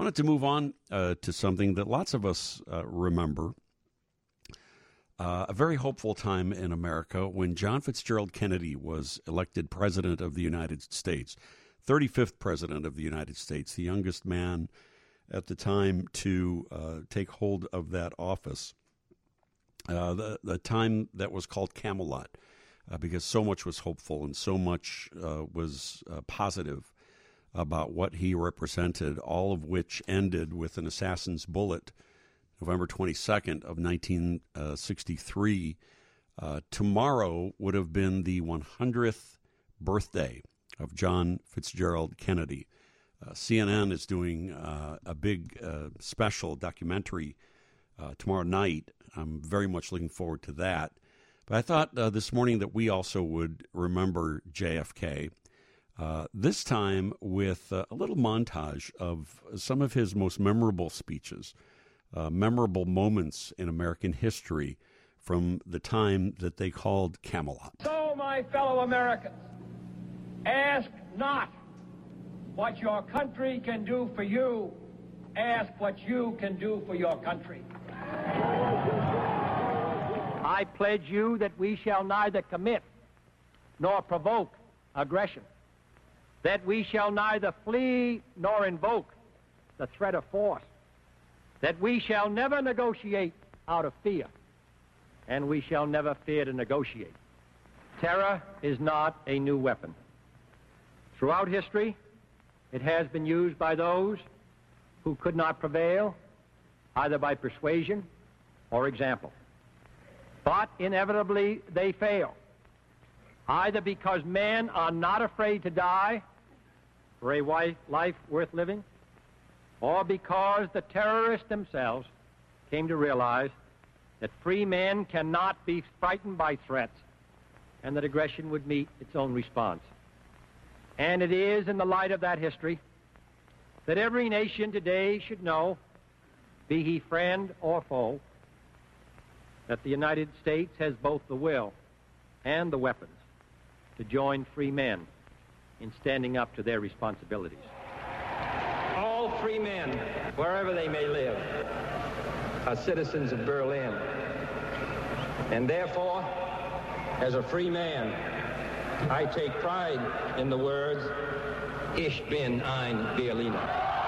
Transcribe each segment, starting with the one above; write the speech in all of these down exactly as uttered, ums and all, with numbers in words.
wanted to move on uh, to something that lots of us uh, remember. Uh, a very hopeful time in America when John Fitzgerald Kennedy was elected President of the United States, thirty-fifth President of the United States, the youngest man at the time to uh, take hold of that office. Uh, the, the time that was called Camelot, uh, because so much was hopeful and so much uh, was uh, positive about what he represented, all of which ended with an assassin's bullet November twenty-second of nineteen sixty-three. Uh, tomorrow would have been the one hundredth birthday of John Fitzgerald Kennedy. Uh, C N N is doing uh, a big uh, special documentary uh, tomorrow night. I'm very much looking forward to that. But I thought uh, this morning that we also would remember J F K, uh, this time with uh, a little montage of some of his most memorable speeches. Uh, memorable moments in American history from the time that they called Camelot. So, my fellow Americans, ask not what your country can do for you. Ask what you can do for your country. I pledge you that we shall neither commit nor provoke aggression, that we shall neither flee nor invoke the threat of force, that we shall never negotiate out of fear, and we shall never fear to negotiate. Terror is not a new weapon. Throughout history, it has been used by those who could not prevail, either by persuasion or example. But inevitably, they fail, either because men are not afraid to die for a life worth living, or because the terrorists themselves came to realize that free men cannot be frightened by threats and that aggression would meet its own response. And it is in the light of that history that every nation today should know, be he friend or foe, that the United States has both the will and the weapons to join free men in standing up to their responsibilities. All free men, wherever they may live, are citizens of Berlin. And therefore, as a free man, I take pride in the words, Ich bin ein Berliner.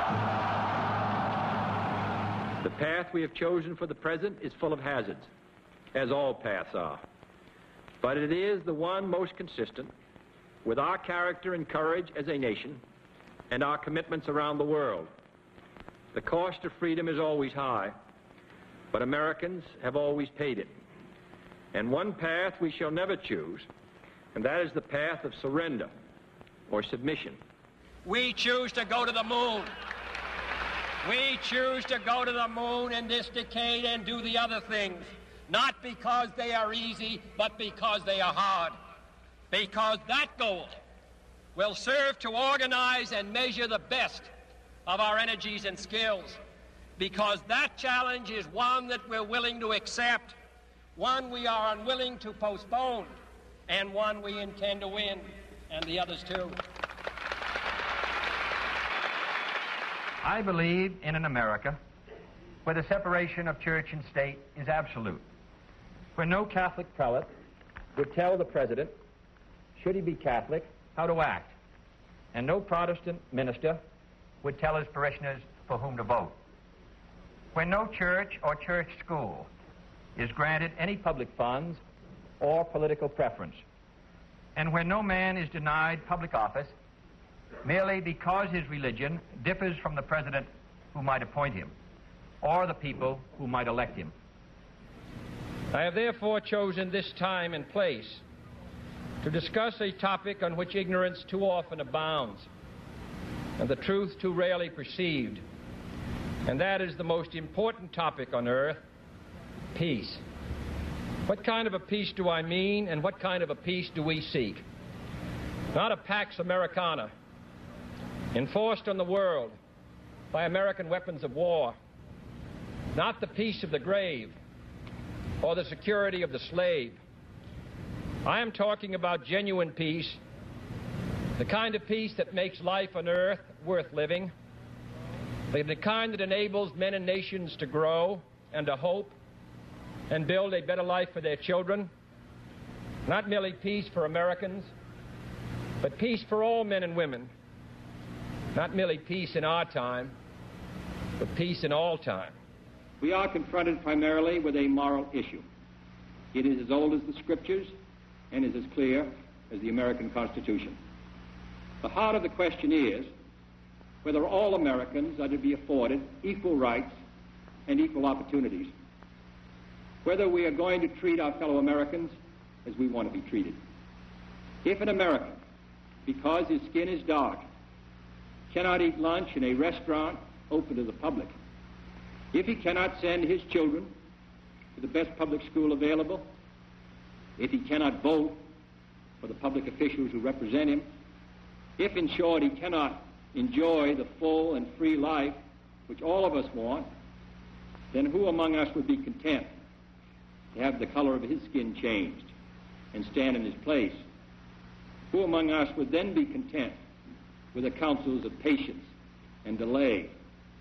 The path we have chosen for the present is full of hazards, as all paths are. But it is the one most consistent with our character and courage as a nation and our commitments around the world. The cost of freedom is always high, but Americans have always paid it. And one path we shall never choose, and that is the path of surrender or submission. We choose to go to the moon. We choose to go to the moon in this decade and do the other things, not because they are easy, but because they are hard. Because that goal will serve to organize and measure the best of our energies and skills. Because that challenge is one that we're willing to accept, one we are unwilling to postpone, and one we intend to win, and the others too. I believe in an America where the separation of church and state is absolute, where no Catholic prelate would tell the president, should he be Catholic, how to act, and no Protestant minister would tell his parishioners for whom to vote, where no church or church school is granted any public funds or political preference, and where no man is denied public office merely because his religion differs from the president who might appoint him or the people who might elect him. I have therefore chosen this time and place to discuss a topic on which ignorance too often abounds and the truth too rarely perceived, and that is the most important topic on earth, peace. What kind of a peace do I mean, and what kind of a peace do we seek? Not a Pax Americana, enforced on the world by American weapons of war, not the peace of the grave or the security of the slave. I am talking about genuine peace, the kind of peace that makes life on earth worth living, the kind that enables men and nations to grow and to hope and build a better life for their children. Not merely peace for Americans, but peace for all men and women. Not merely peace in our time, but peace in all time. We are confronted primarily with a moral issue. It is as old as the Scriptures and is as clear as the American Constitution. The heart of the question is whether all Americans are to be afforded equal rights and equal opportunities, whether we are going to treat our fellow Americans as we want to be treated. If an American, because his skin is dark, cannot eat lunch in a restaurant open to the public, if he cannot send his children to the best public school available, if he cannot vote for the public officials who represent him, if, in short, he cannot enjoy the full and free life which all of us want, then who among us would be content to have the color of his skin changed and stand in his place? Who among us would then be content with the counsels of patience and delay?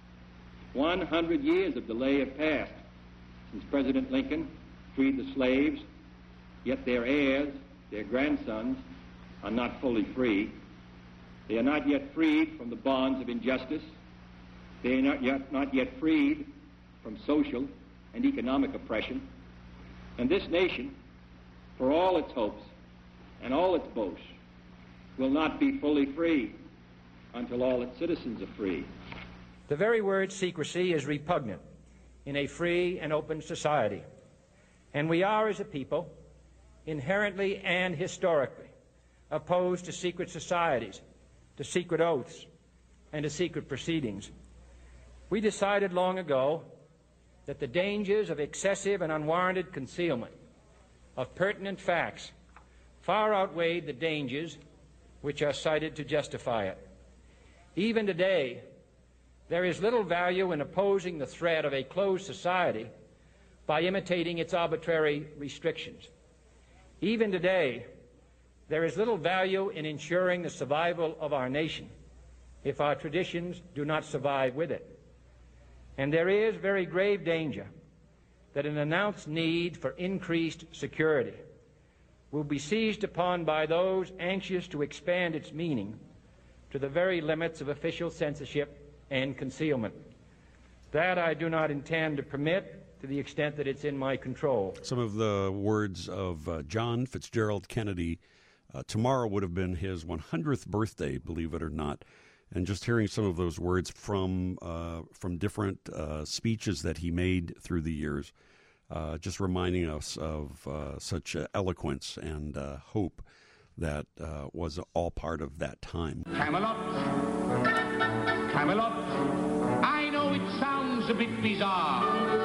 One hundred years of delay have passed since President Lincoln freed the slaves, yet their heirs, their grandsons, are not fully free. They are not yet freed from the bonds of injustice. They are not yet, not yet freed from social and economic oppression. And this nation, for all its hopes and all its boasts, will not be fully free until all its citizens are free. The very word secrecy is repugnant in a free and open society. And we are, as a people, inherently and historically opposed to secret societies, to secret oaths, and to secret proceedings. We decided long ago that the dangers of excessive and unwarranted concealment of pertinent facts far outweighed the dangers which are cited to justify it. Even today, there is little value in opposing the threat of a closed society by imitating its arbitrary restrictions. Even today, there is little value in ensuring the survival of our nation if our traditions do not survive with it. And there is very grave danger that an announced need for increased security will be seized upon by those anxious to expand its meaning to the very limits of official censorship and concealment. That I do not intend to permit to the extent that it's in my control. Some of the words of uh, John Fitzgerald Kennedy. Uh, tomorrow would have been his one hundredth birthday, believe it or not. And just hearing some of those words from uh, from different uh, speeches that he made through the years, uh, just reminding us of uh, such uh, eloquence and uh, hope that uh, was all part of that time. Camelot, Camelot, I know it sounds a bit bizarre,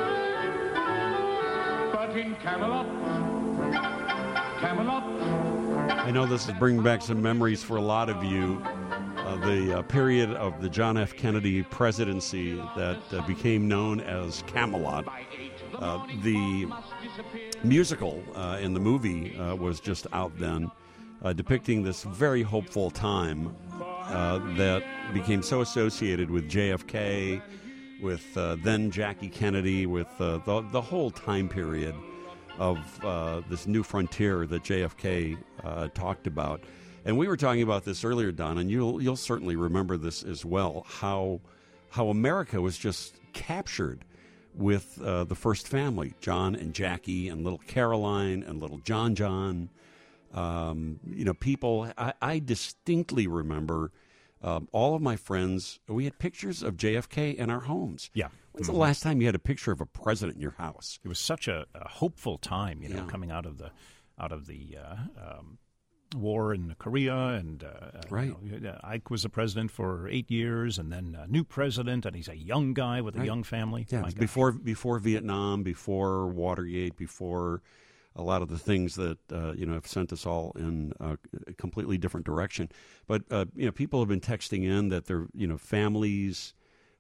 but in Camelot, Camelot. I know this is bringing back some memories for a lot of you. Uh, the uh, period of the John F. Kennedy presidency that uh, became known as Camelot. Uh, the musical uh, in the movie uh, was just out then, uh, depicting this very hopeful time uh, that became so associated with J F K, with uh, then Jackie Kennedy, with uh, the, the whole time period of uh, this new frontier that J F K uh, talked about. And we were talking about this earlier, Don, and you'll you'll certainly remember this as well, how how America was just captured with uh, the first family, John and Jackie and little Caroline and little John John. Um, you know, people, I, I distinctly remember um, all of my friends, we had pictures of J F K in our homes. Yeah. When's mm-hmm. the last time you had a picture of a president in your house? It was such a, a hopeful time, you know, yeah. coming out of the out of the uh, um, war in Korea, and uh, right. you know, Ike was the president for eight years, and then a new president, and he's a young guy with right. a young family. Yeah, before before Vietnam, before Watergate, before a lot of the things that uh, you know have sent us all in a completely different direction. But uh, you know, people have been texting in that their you know families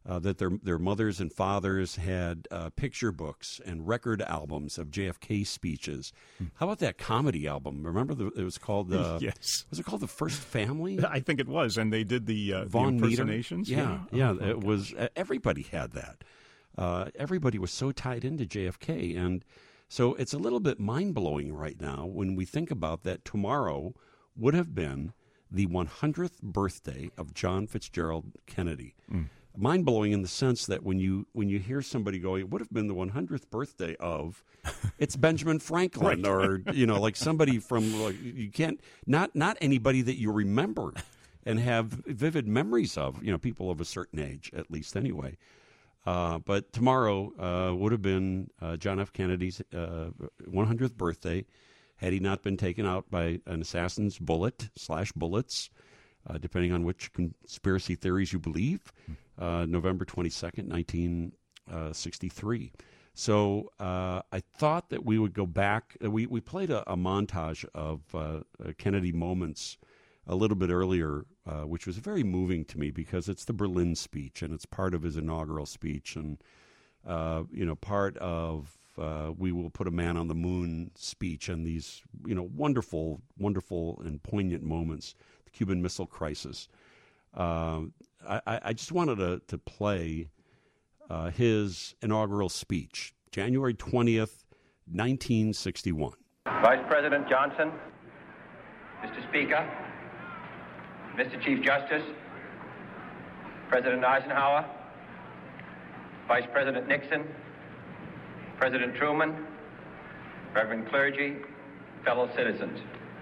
uh, that their their mothers and fathers had uh, picture books and record albums of J F K speeches. Hmm. How about that comedy album? Remember, the, it was called uh, yes. Was it called The First Family? I think it was, and they did the, uh, Von the impersonations. Meter? Yeah, yeah. Oh, it gosh. was. Uh, everybody had that. Uh, everybody was so tied into J F K, and so it's a little bit mind blowing right now when we think about that. Tomorrow would have been the one hundredth birthday of John Fitzgerald Kennedy. Mm. Mind-blowing in the sense that when you when you hear somebody go, it would have been the one hundredth birthday of, it's Benjamin Franklin, right. or, you know, like somebody from, like, you can't, not not anybody that you remember and have vivid memories of, you know, people of a certain age, at least anyway. Uh, but tomorrow uh, would have been uh, John F. Kennedy's uh, one hundredth birthday, had he not been taken out by an assassin's bullet slash bullets, uh, depending on which conspiracy theories you believe, uh, November twenty-second, nineteen sixty-three. So uh, I thought that we would go back. We, we played a, a montage of uh, Kennedy moments a little bit earlier, uh, which was very moving to me because it's the Berlin speech, and it's part of his inaugural speech, and, uh, you know, part of Uh, we will put a man on the moon speech, and these, you know, wonderful, wonderful and poignant moments, the Cuban Missile Crisis. Uh, I, I just wanted to, to play uh, his inaugural speech, January twentieth, nineteen sixty-one. Vice President Johnson, Mister Speaker, Mister Chief Justice, President Eisenhower, Vice President Nixon, President Truman, Reverend clergy, fellow citizens.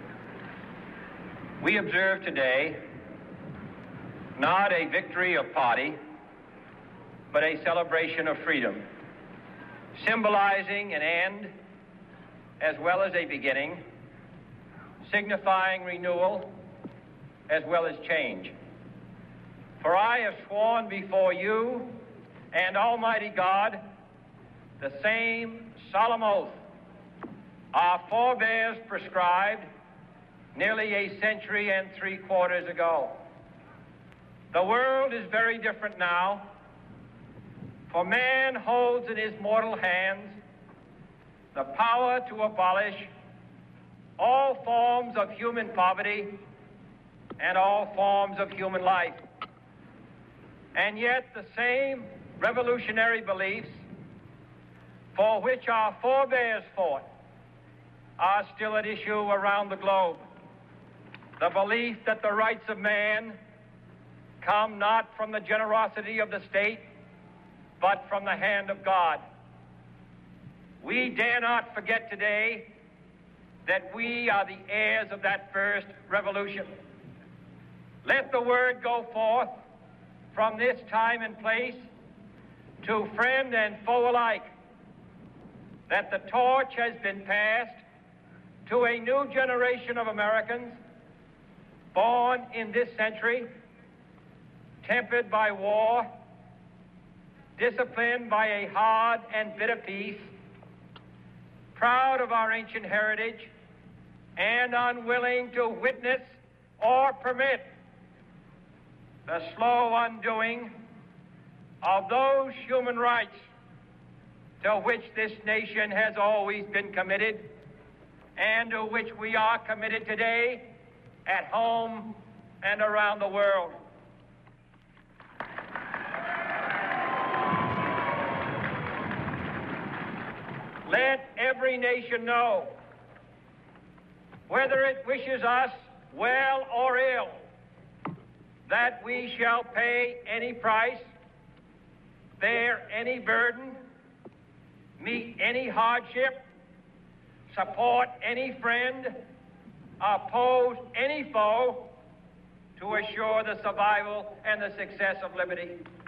We observe today not a victory of party, but a celebration of freedom, symbolizing an end as well as a beginning, signifying renewal as well as change. For I have sworn before you and Almighty God the same solemn oath our forebears prescribed nearly a century and three quarters ago. The world is very different now, for man holds in his mortal hands the power to abolish all forms of human poverty and all forms of human life. And yet the same revolutionary beliefs for which our forebears fought are still at issue around the globe. The belief that the rights of man come not from the generosity of the state, but from the hand of God. We dare not forget today that we are the heirs of that first revolution. Let the word go forth from this time and place to friend and foe alike that the torch has been passed to a new generation of Americans born in this century, tempered by war, disciplined by a hard and bitter peace, proud of our ancient heritage, and unwilling to witness or permit the slow undoing of those human rights to which this nation has always been committed and to which we are committed today at home and around the world. Let every nation know, whether it wishes us well or ill, that we shall pay any price, bear any burden, meet any hardship, support any friend, oppose any foe to assure the survival and the success of liberty.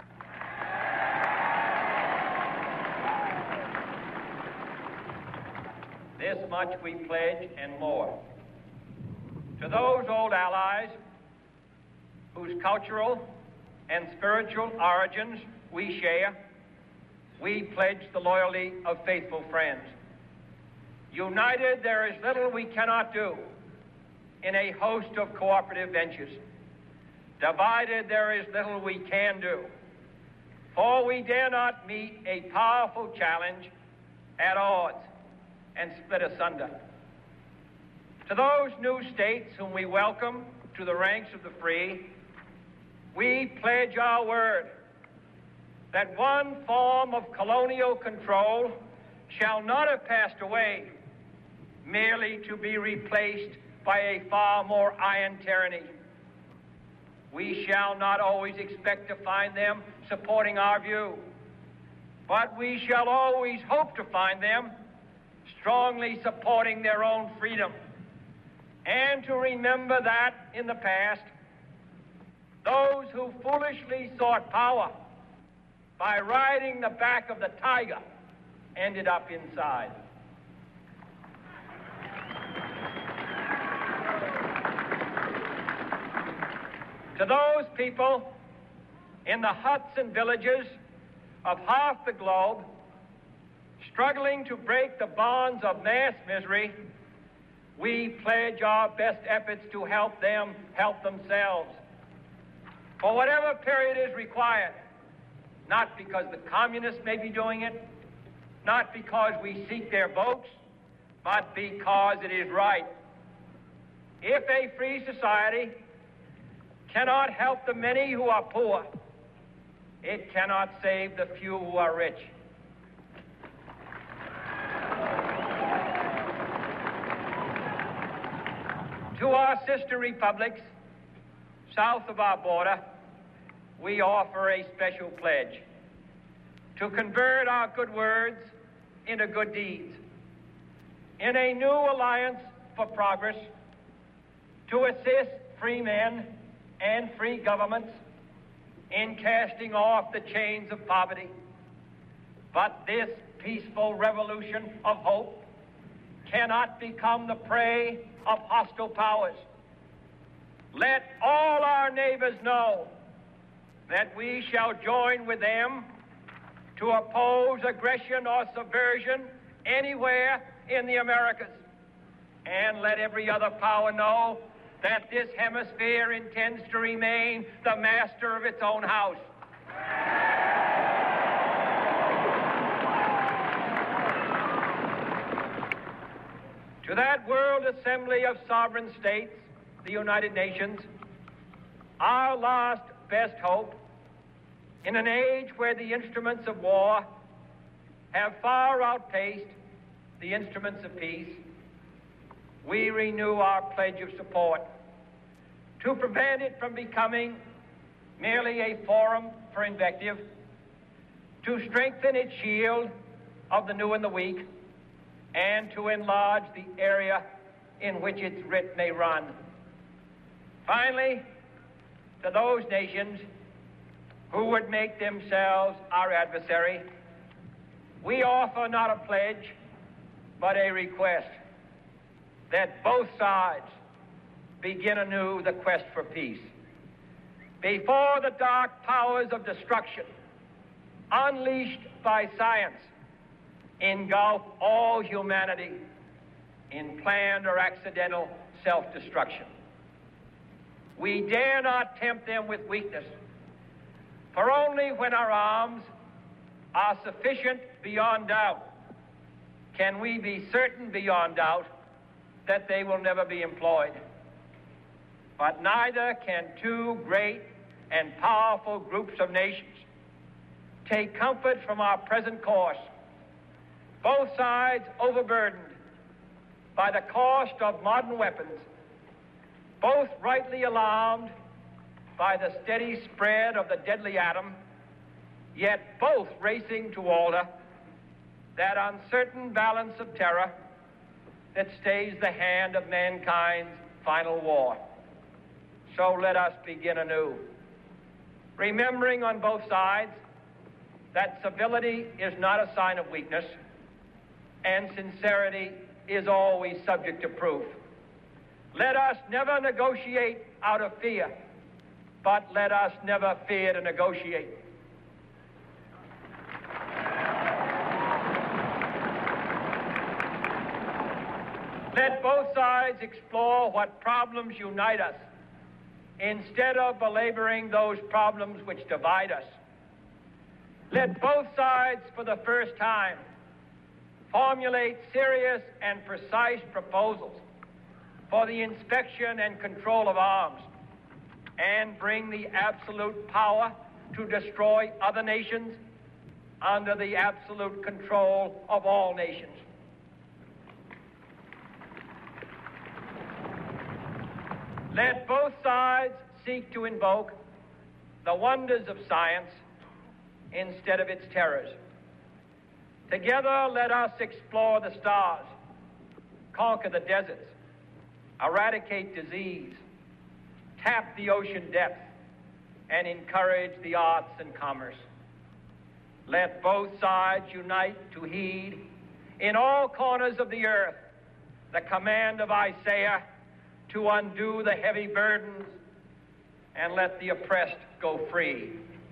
This much we pledge and more. To those old allies whose cultural and spiritual origins we share, we pledge the loyalty of faithful friends. United, there is little we cannot do in a host of cooperative ventures. Divided, there is little we can do. For we dare not meet a powerful challenge at odds and split asunder. To those new states whom we welcome to the ranks of the free, we pledge our word that one form of colonial control shall not have passed away merely to be replaced by a far more iron tyranny. We shall not always expect to find them supporting our view, but we shall always hope to find them strongly supporting their own freedom, and to remember that in the past, those who foolishly sought power by riding the back of the tiger ended up inside. To those people in the huts and villages of half the globe struggling to break the bonds of mass misery, we pledge our best efforts to help them help themselves for whatever period is required, not because the communists may be doing it, not because we seek their votes, but because it is right. If a free society cannot help the many who are poor, it cannot save the few who are rich. To our sister republics south of our border, we offer a special pledge to convert our good words into good deeds, in a new alliance for progress, to assist free men and free governments in casting off the chains of poverty. But this peaceful revolution of hope cannot become the prey of hostile powers. Let all our neighbors know that we shall join with them to oppose aggression or subversion anywhere in the Americas. And let every other power know that this hemisphere intends to remain the master of its own house. To that World Assembly of Sovereign States, the United Nations, our last best hope, in an age where the instruments of war have far outpaced the instruments of peace, we renew our pledge of support to prevent it from becoming merely a forum for invective, to strengthen its shield of the new and the weak, and to enlarge the area in which its writ may run. Finally, to those nations who would make themselves our adversary, we offer not a pledge, but a request that both sides begin anew the quest for peace. Before the dark powers of destruction, unleashed by science, engulf all humanity in planned or accidental self-destruction. We dare not tempt them with weakness, for only when our arms are sufficient beyond doubt can we be certain beyond doubt that they will never be employed. But neither can two great and powerful groups of nations take comfort from our present course, both sides overburdened by the cost of modern weapons, both rightly alarmed by the steady spread of the deadly atom, yet both racing to alter that uncertain balance of terror that stays the hand of mankind's final war. So let us begin anew, remembering on both sides that civility is not a sign of weakness, and sincerity is always subject to proof. Let us never negotiate out of fear, but let us never fear to negotiate. Let both sides explore what problems unite us, instead of belaboring those problems which divide us. Let both sides, for the first time, formulate serious and precise proposals for the inspection and control of arms, and bring the absolute power to destroy other nations under the absolute control of all nations. Let both sides seek to invoke the wonders of science instead of its terrors. Together, let us explore the stars, conquer the deserts, eradicate disease, tap the ocean depths, and encourage the arts and commerce. Let both sides unite to heed in all corners of the earth the command of Isaiah to undo the heavy burdens and let the oppressed go free.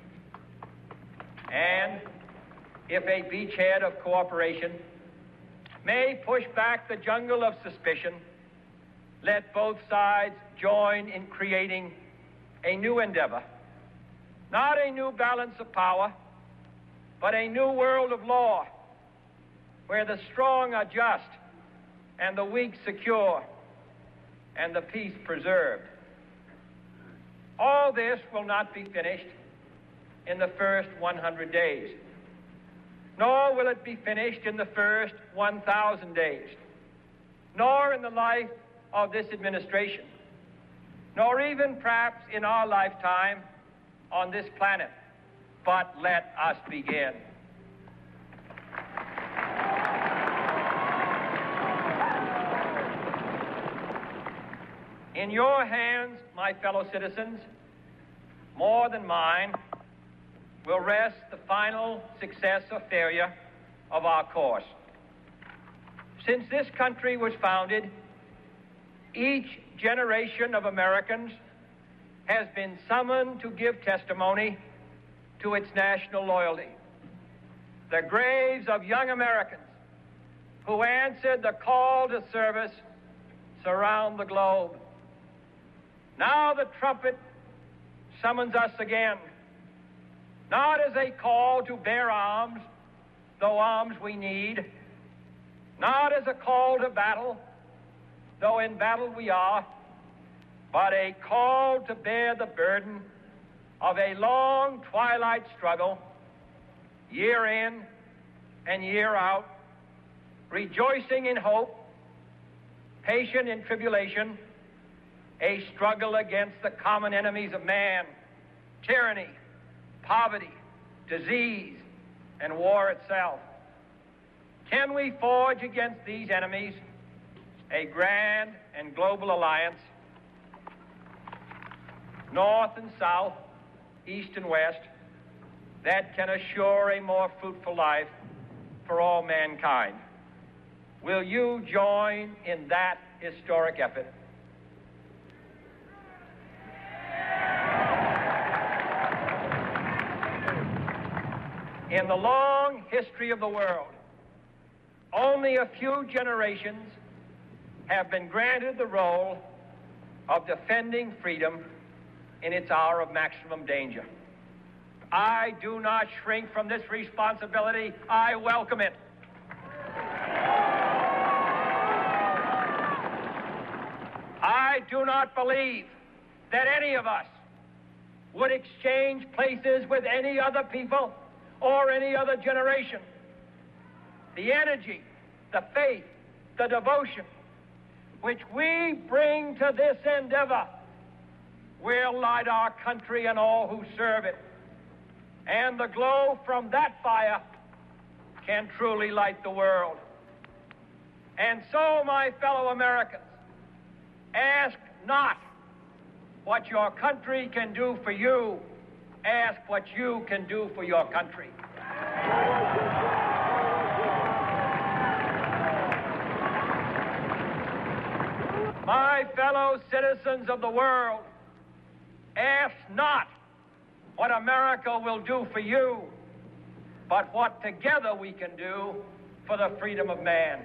And if a beachhead of cooperation may push back the jungle of suspicion, let both sides join in creating a new endeavor, not a new balance of power, but a new world of law, where the strong are just and the weak secure and the peace preserved. All this will not be finished in the first one hundred days, nor will it be finished in the first one thousand days, nor in the life of this administration, nor even perhaps in our lifetime on this planet. But let us begin. In your hands, my fellow citizens, more than mine, will rest the final success or failure of our course. Since this country was founded, each generation of Americans has been summoned to give testimony to its national loyalty. The graves of young Americans who answered the call to service surround the globe. Now the trumpet summons us again, not as a call to bear arms, though arms we need, not as a call to battle, though in battle we are, but a call to bear the burden of a long twilight struggle, year in and year out, rejoicing in hope, patient in tribulation, a struggle against the common enemies of man, tyranny, poverty, disease, and war itself. Can we forge against these enemies a grand and global alliance, north and south, east and west, that can assure a more fruitful life for all mankind? Will you join in that historic effort? In the long history of the world, only a few generations have been granted the role of defending freedom in its hour of maximum danger. I do not shrink from this responsibility. I welcome it. I do not believe that any of us would exchange places with any other people or any other generation. The energy, the faith, the devotion which we bring to this endeavor will light our country and all who serve it. And the glow from that fire can truly light the world. And so, my fellow Americans, ask not what your country can do for you. Ask what you can do for your country. My fellow citizens of the world, ask not what America will do for you, but what together we can do for the freedom of man.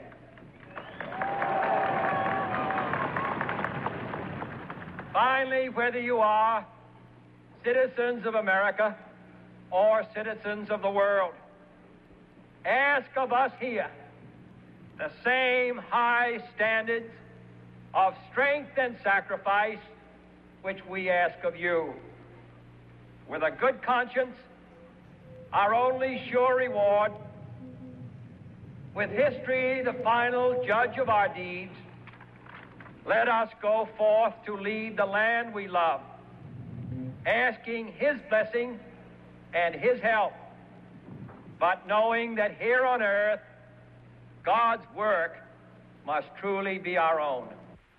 Finally, whether you are citizens of America or citizens of the world, ask of us here the same high standards of strength and sacrifice which we ask of you. With a good conscience, our only sure reward, with history the final judge of our deeds, let us go forth to lead the land we love, asking his blessing and his help, but knowing that here on earth, God's work must truly be our own.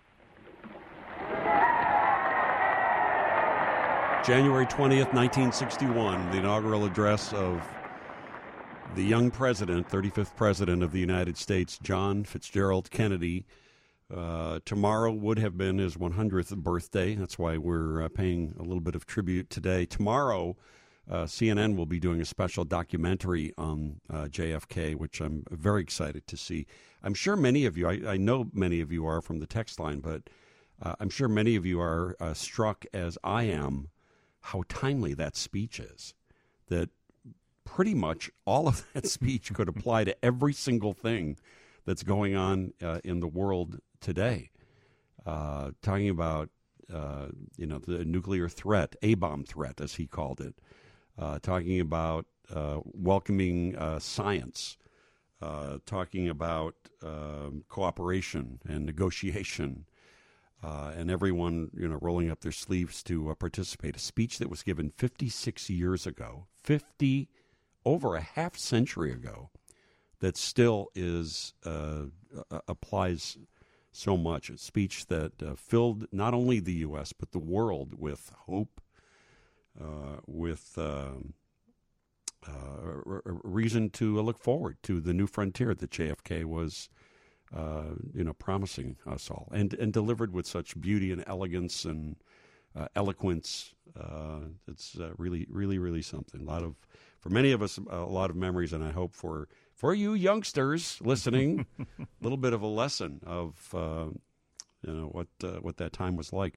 January twentieth, nineteen sixty-one, the inaugural address of the young president, thirty-fifth president of the United States, John Fitzgerald Kennedy. Uh, tomorrow would have been his one hundredth birthday. That's why we're uh, paying a little bit of tribute today. Tomorrow, uh, C N N will be doing a special documentary on uh, J F K, which I'm very excited to see. I'm sure many of you, I, I know many of you are from the text line, but uh, I'm sure many of you are uh, struck, as I am, how timely that speech is. That pretty much all of that speech could apply to every single thing that's going on uh, in the world today. Uh, talking about, uh, you know, the nuclear threat, A-bomb threat, as he called it. Uh, talking about uh, welcoming uh, science. Uh, talking about uh, cooperation and negotiation. Uh, and everyone, you know, rolling up their sleeves to uh, participate. A speech that was given fifty-six years ago, fifty, over a half century ago, that still is uh, uh, applies so much. A speech that uh, filled not only the U S but the world with hope, uh, with uh, uh, a reason to look forward to the new frontier that J F K was. Uh, you know, promising us all, and and delivered with such beauty and elegance and uh, eloquence. Uh, it's uh, really, really, really something. A lot of, for many of us, a lot of memories, and I hope for for you youngsters listening, a little bit of a lesson of uh, you know what uh, what that time was like.